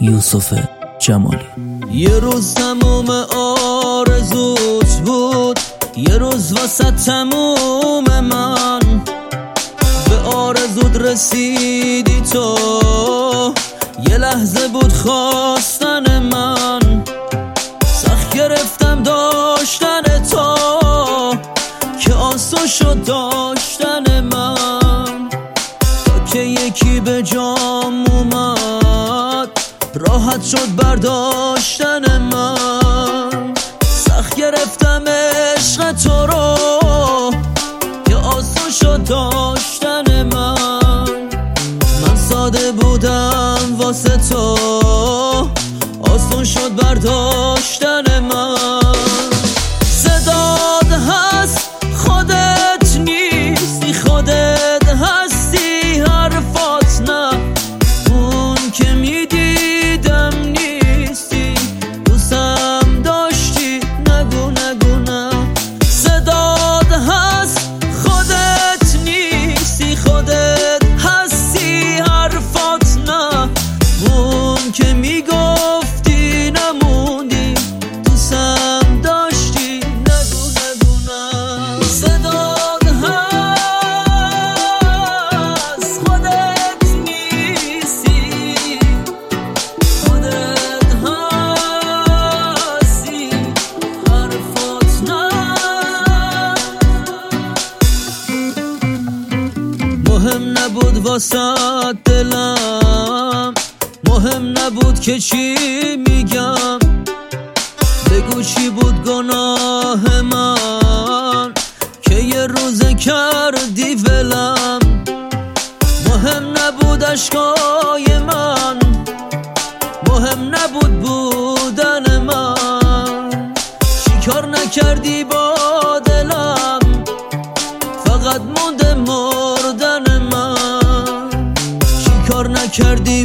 یوسف جمالی. یه روز تموم آرزوت بود، یه روز واسه تموم من، به آرزوت رسیدی تو، یه لحظه بود خواستن من، سخت گرفتم داشتن تو که آسون شد داشتن من، تا که یکی به جام اومد راحت شد برداشتن من، سخت گرفتم عشق تو رو که آسون شد داشتن من ساده بودم واسه تو، آسون شد برداشتن من. صداد هست خودت نیستی، خودت هستی حرفات نه، اون که میدیدم نیستی، دوستم داشتی نگو نگو نه. صداد هست خودت نیستی، خودت هستی حرفات نه، اون که میگفتی نموندی، دوستم داشتی نگو نگو نه. صداد هست خودت نیستی، خودت هستی حرفات نه. مهم نبود واسه دلم، مهم نبود که چی میگم، بگو چی بود گناه من که یه روزه کردی ولم. مهم نبود اشکای من، مهم نبود بودن من، چی کار نکردی با دلم، فقط مونده مردن من، چی کار نکردی